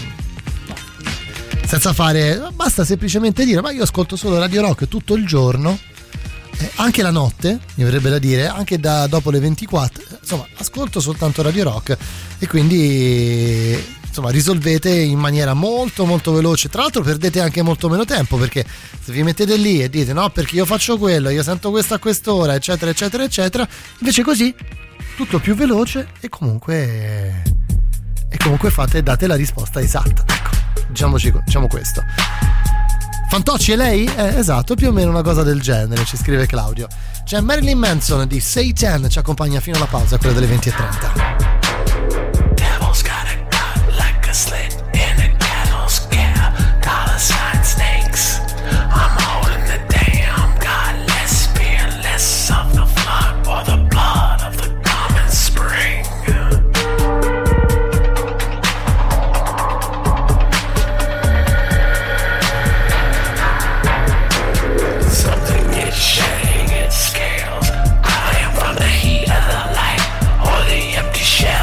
senza basta semplicemente dire: ma io ascolto solo Radio Rock tutto il giorno, anche la notte, mi verrebbe da dire, anche dopo le 24, insomma, ascolto soltanto Radio Rock. E quindi, insomma, risolvete in maniera molto molto veloce. Tra l'altro perdete anche molto meno tempo, perché se vi mettete lì e dite: no, perché io faccio quello, io sento questo a quest'ora, eccetera eccetera eccetera, invece così tutto più veloce e comunque date la risposta esatta. Ecco, diciamo questo. Fantocci, è lei? Esatto, più o meno una cosa del genere, ci scrive Claudio. C'è Marilyn Manson di Satan, ci accompagna fino alla pausa, quella delle 20:30. Shadow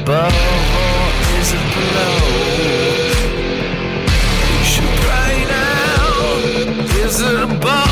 above or is it below? You should pray now. Is it above?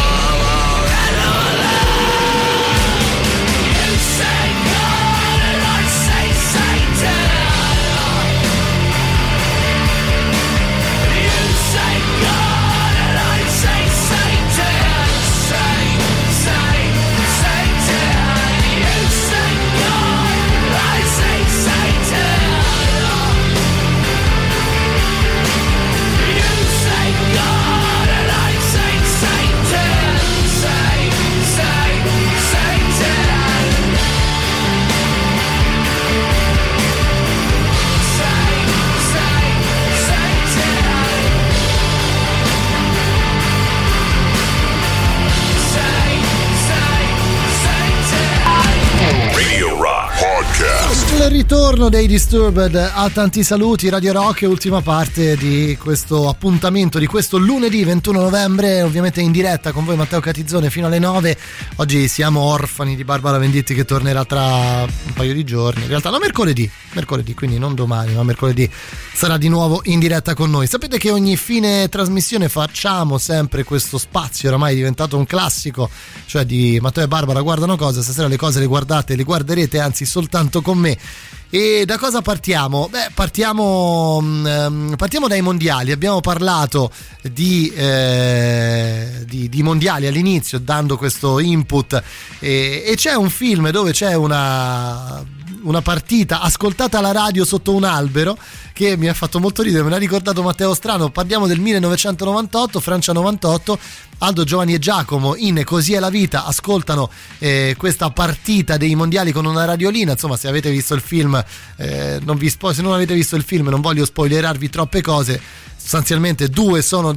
Il ritorno dei Disturbed a tanti saluti, Radio Rock, ultima parte di questo appuntamento di questo lunedì 21 novembre, ovviamente in diretta con voi Matteo Catizzone fino alle 9. Oggi siamo orfani di Barbara Venditti che tornerà tra un paio di giorni, in realtà no, mercoledì, quindi non domani ma mercoledì sarà di nuovo in diretta con noi. Sapete che ogni fine trasmissione facciamo sempre questo spazio, oramai è diventato un classico, cioè di Matteo e Barbara guardano cose. Stasera le cose le guarderete anzi soltanto con me. E da cosa partiamo? Beh, partiamo dai mondiali. Abbiamo parlato di mondiali all'inizio, dando questo input, e c'è un film dove c'è una partita ascoltata alla radio sotto un albero che mi ha fatto molto ridere, me l'ha ricordato Matteo Strano. Parliamo del 1998, Francia 98. Aldo, Giovanni e Giacomo in Così è la vita ascoltano questa partita dei mondiali con una radiolina. Insomma, se avete visto il film, se non avete visto il film non voglio spoilerarvi troppe cose. Sostanzialmente due sono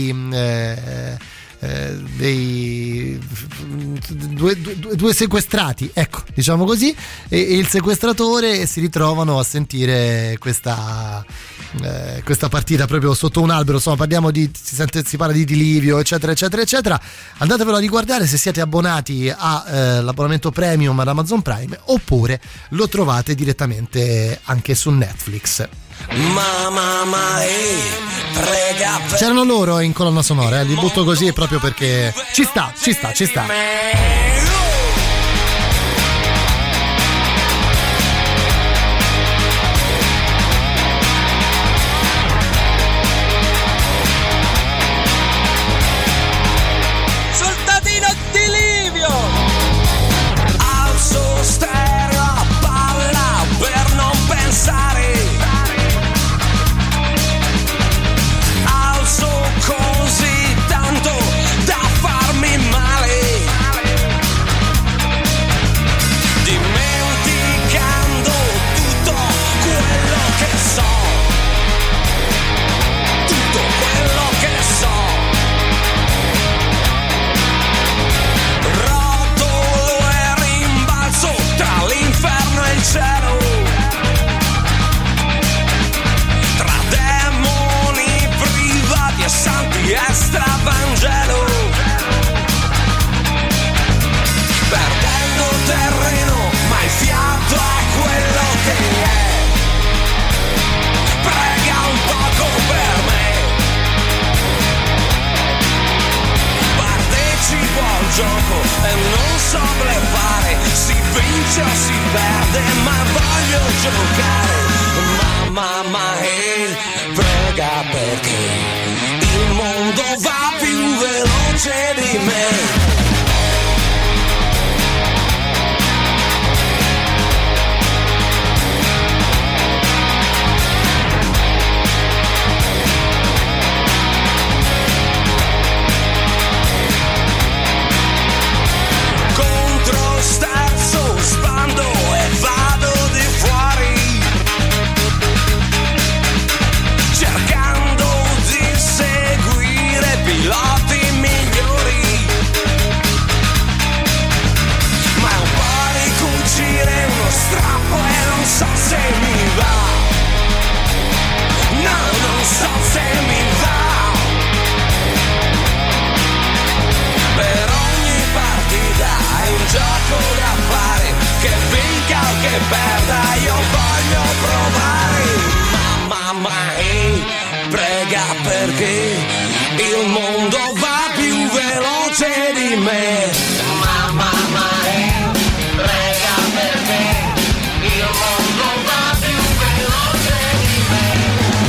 due sequestrati, ecco, diciamo così, e il sequestratore si ritrovano a sentire questa partita proprio sotto un albero. Insomma, si parla di Livio, eccetera eccetera eccetera. Andatevelo a riguardare se siete abbonati all'abbonamento premium ad Amazon Prime, oppure lo trovate direttamente anche su Netflix. C'erano loro in colonna sonora, li butto così proprio perché ci sta. Soldatino di Livio, alzo stereo a palla per non pensare. Così tanto da farmi male, dimenticando tutto quello che so, rotolo e rimbalzo tra l'inferno e il cielo, tra demoni privati e santi extravangelo, perdendo terreno ma il fiato è quello che è. Prega un poco per me, partecipo al gioco e non so bleffare, si vince o si perde ma voglio giocare. Mamma prega perché il mondo va più veloce di me. Contro sterzo, spando e vado di fuori. perché il mondo va più veloce di me. Mamma mia, prega perché il mondo va più veloce di me.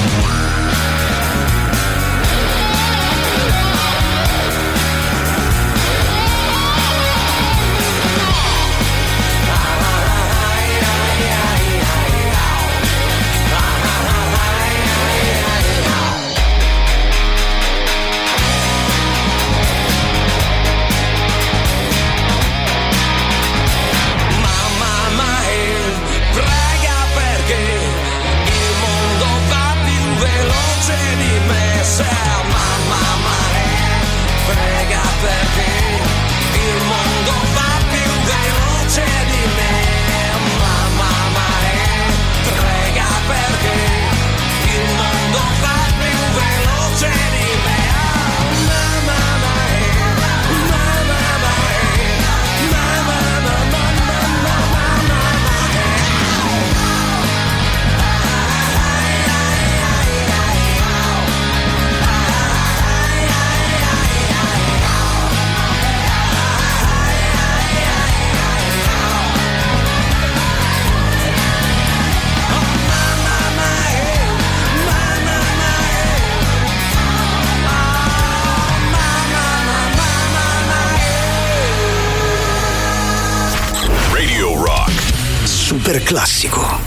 Super classico.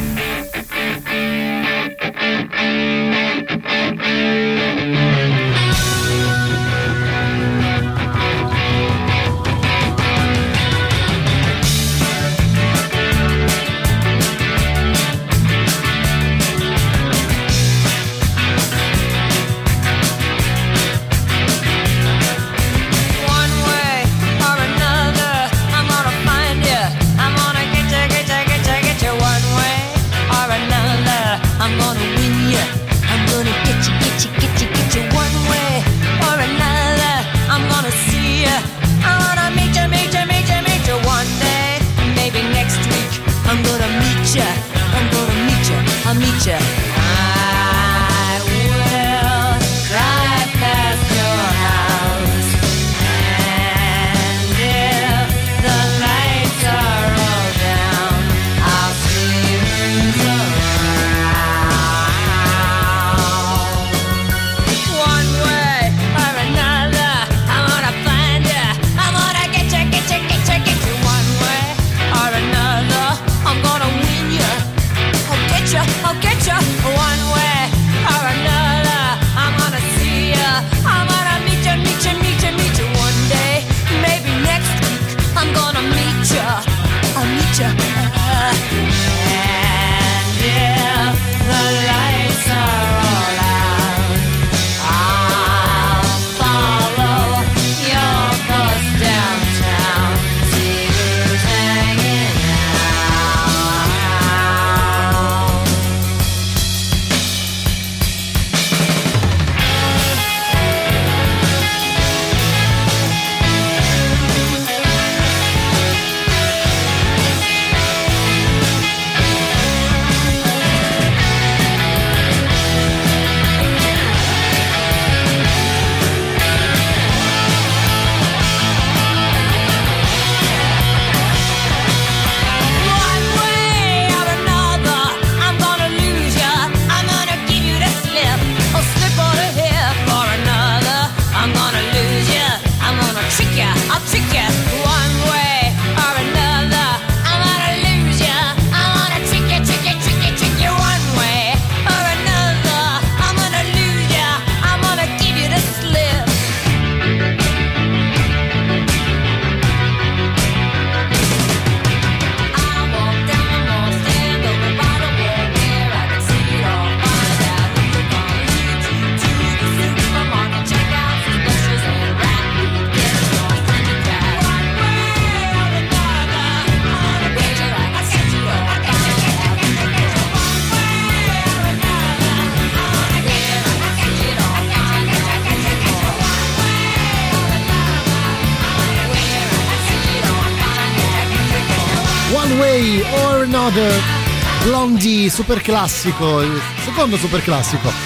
Way or Another, Blondie, super classico, il secondo super classico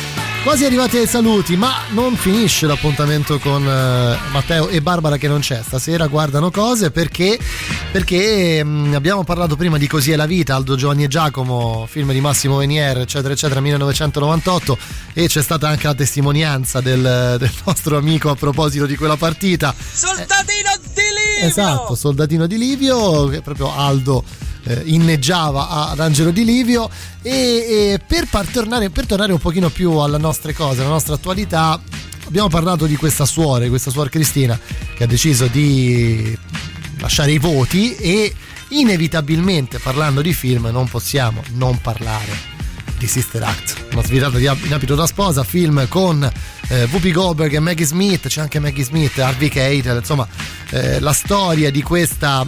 Quasi arrivati ai saluti, ma non finisce l'appuntamento con Matteo e Barbara che non c'è stasera, guardano cose perché abbiamo parlato prima di Così è la vita, Aldo, Giovanni e Giacomo, film di Massimo Venier, eccetera eccetera, 1998, e c'è stata anche la testimonianza del nostro amico a proposito di quella partita. Soldatino di Livio! Esatto, Soldatino di Livio, che proprio Aldo inneggiava ad Angelo Di Livio. E per tornare un pochino più alle nostre cose, alla nostra attualità, abbiamo parlato di questa suor Cristina, che ha deciso di lasciare i voti, e inevitabilmente, parlando di film, non possiamo non parlare di Sister Act, una svirata in abito da sposa, film con Whoopi Goldberg e Maggie Smith, c'è anche Maggie Smith, Harvey Keitel, insomma la storia di questa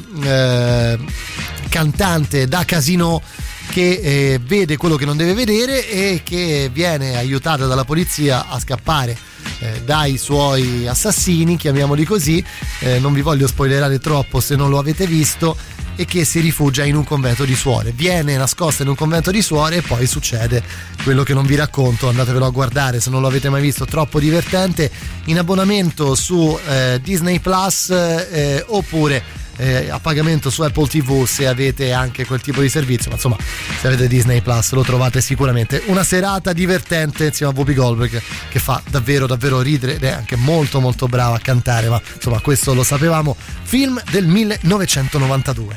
cantante da casino che vede quello che non deve vedere e che viene aiutata dalla polizia a scappare dai suoi assassini, chiamiamoli così, non vi voglio spoilerare troppo se non lo avete visto, e che si rifugia in un convento di suore, viene nascosta in un convento di suore e poi succede quello che non vi racconto, andatevelo a guardare se non lo avete mai visto, troppo divertente, in abbonamento su Disney Plus oppure a pagamento su Apple TV se avete anche quel tipo di servizio, ma insomma se avete Disney Plus lo trovate sicuramente. Una serata divertente insieme a Whoopi Goldberg, che fa davvero davvero ridere ed è anche molto molto brava a cantare, ma insomma questo lo sapevamo. Film del 1992.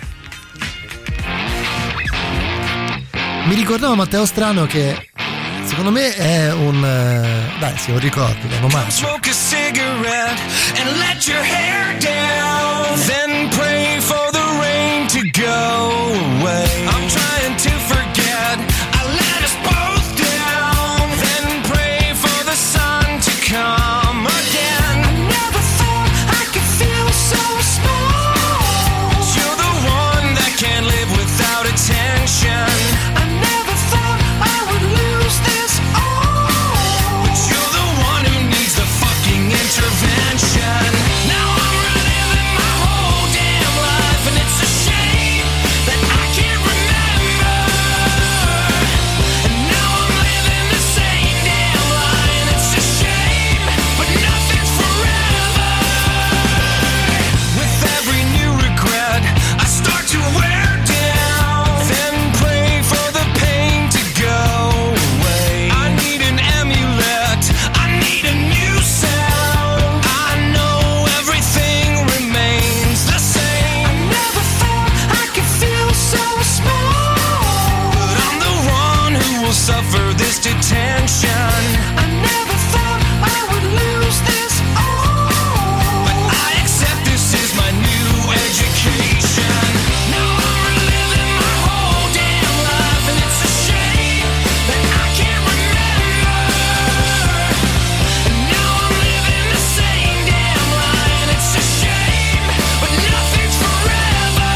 Mi ricordava Matteo Strano che secondo me è un ricordo da omaggio. Smoke a cigarette and let your hair down. Then pray for the rain to go away. I'm trying to forget. I let us both down. Then pray for the sun to come again. I never thought I could feel so small. But you're the one that can't live without attention. I never thought I would lose this all. But you're the one who needs the fucking intervention. Now I'm reliving my whole damn life, and it's a shame that I can't remember. And now I'm living the same damn lie, and it's a shame, but nothing's forever. With every new regret, I start to wear down. Then pray for the pain to go away. I need an amulet, I need a new sound. I know everything remains the same. I never thought I could feel so small. But I'm the one who will suffer this detention. I never thought I would lose this all. But I accept this is my new education. Now I'm reliving my whole damn life, and it's a shame that I can't remember. And now I'm living the same damn lie, and it's a shame, but nothing's forever.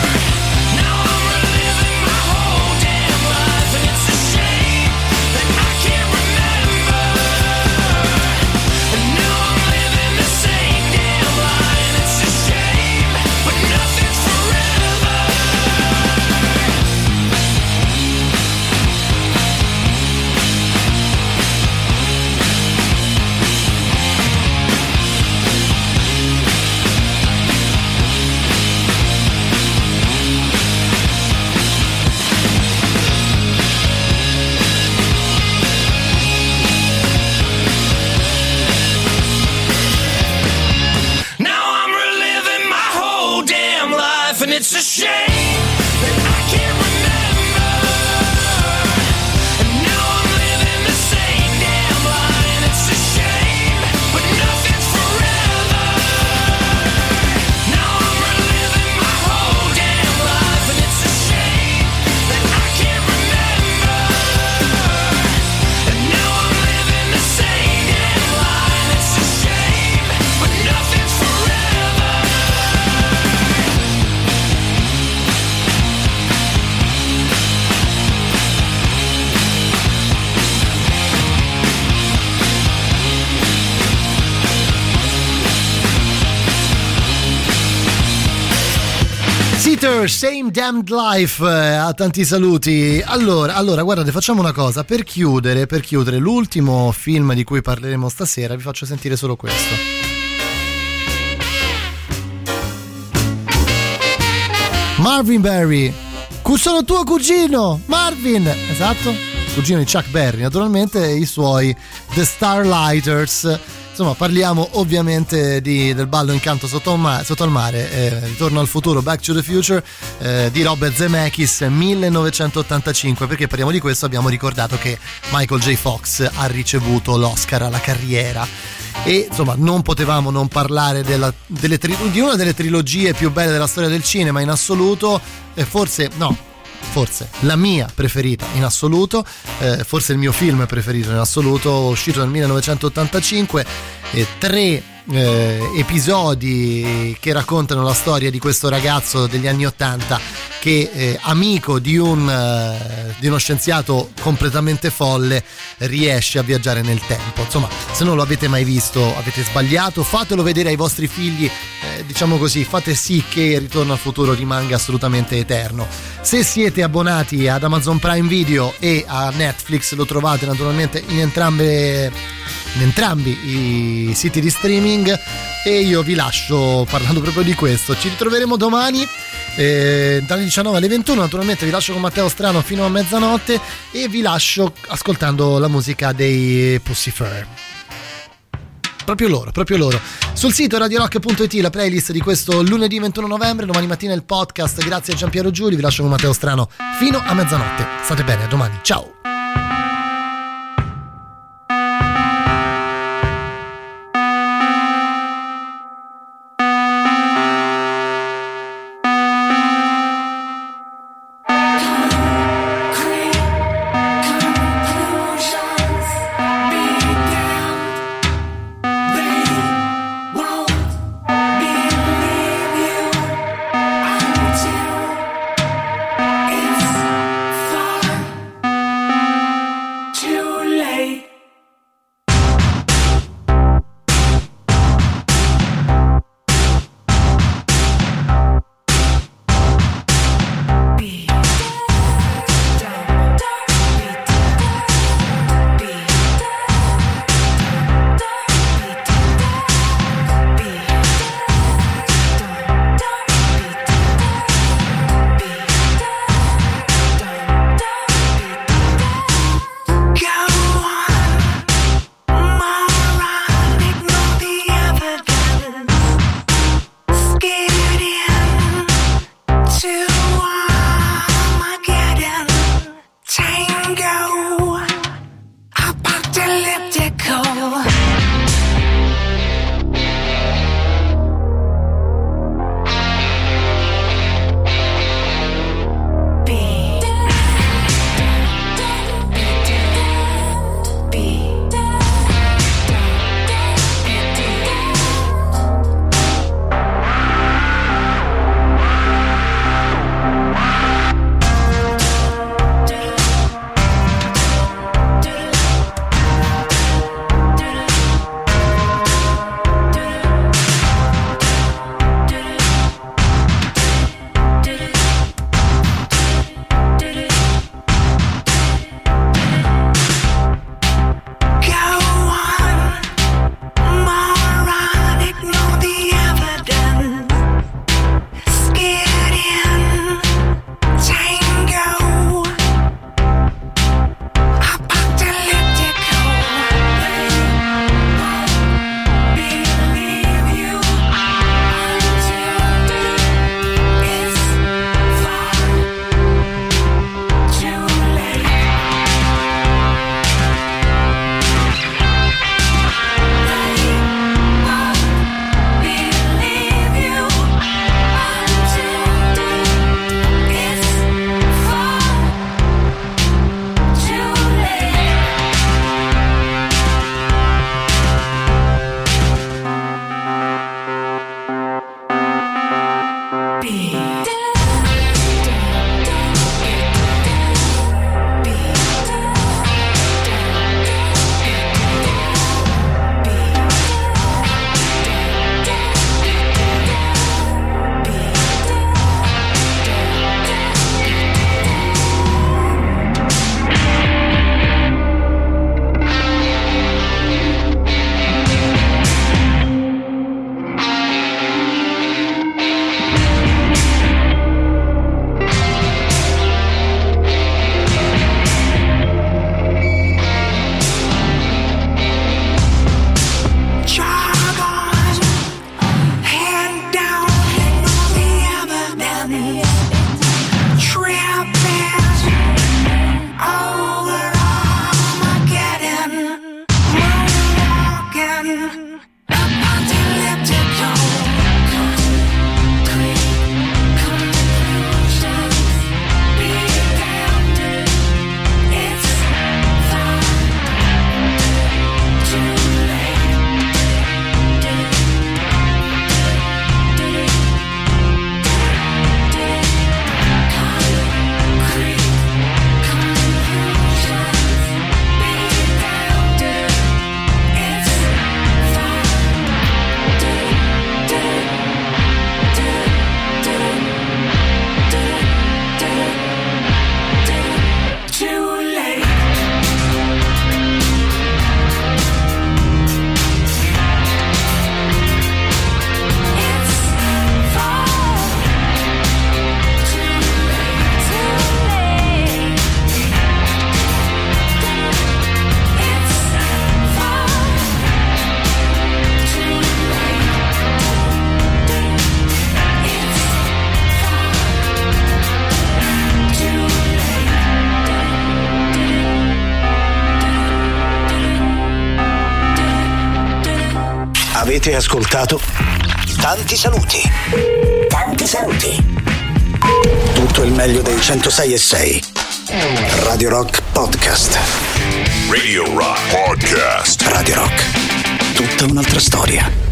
Now I'm reliving my whole damn life, and it's a shame that I Peter, Same Damned Life, a tanti saluti. Allora, guardate, facciamo una cosa, per chiudere l'ultimo film di cui parleremo stasera, vi faccio sentire solo questo. Marvin Berry, sono tuo cugino, Marvin, esatto, cugino di Chuck Berry, naturalmente, e i suoi The Starlighters. Insomma, parliamo ovviamente del ballo Incanto sotto al mare, Ritorno al futuro, Back to the Future, di Robert Zemeckis, 1985. Perché parliamo di questo? Abbiamo ricordato che Michael J. Fox ha ricevuto l'Oscar alla carriera e insomma non potevamo non parlare di una delle trilogie più belle della storia del cinema in assoluto, forse la mia preferita in assoluto, forse il mio film preferito in assoluto, uscito nel 1985, 3 episodi che raccontano la storia di questo ragazzo degli anni 80 che, amico di uno scienziato completamente folle, riesce a viaggiare nel tempo. Insomma, se non lo avete mai visto avete sbagliato, fatelo vedere ai vostri figli, diciamo così, fate sì che Ritorno al futuro rimanga assolutamente eterno. Se siete abbonati ad Amazon Prime Video e a Netflix, lo trovate naturalmente in entrambi i siti di streaming, e io vi lascio parlando proprio di questo. Ci ritroveremo domani dalle 19 alle 21. Naturalmente vi lascio con Matteo Strano fino a mezzanotte e vi lascio ascoltando la musica dei Pussyfur. Proprio loro. Sul sito radiorock.it la playlist di questo lunedì 21 novembre, domani mattina il podcast. Grazie a Giampiero Giuli, vi lascio con Matteo Strano fino a mezzanotte. State bene, a domani, ciao. Avete ascoltato Tanti saluti. Tanti saluti. Tutto il meglio dei 106.6 Radio Rock Podcast. Radio Rock Podcast. Radio Rock. Tutta un'altra storia.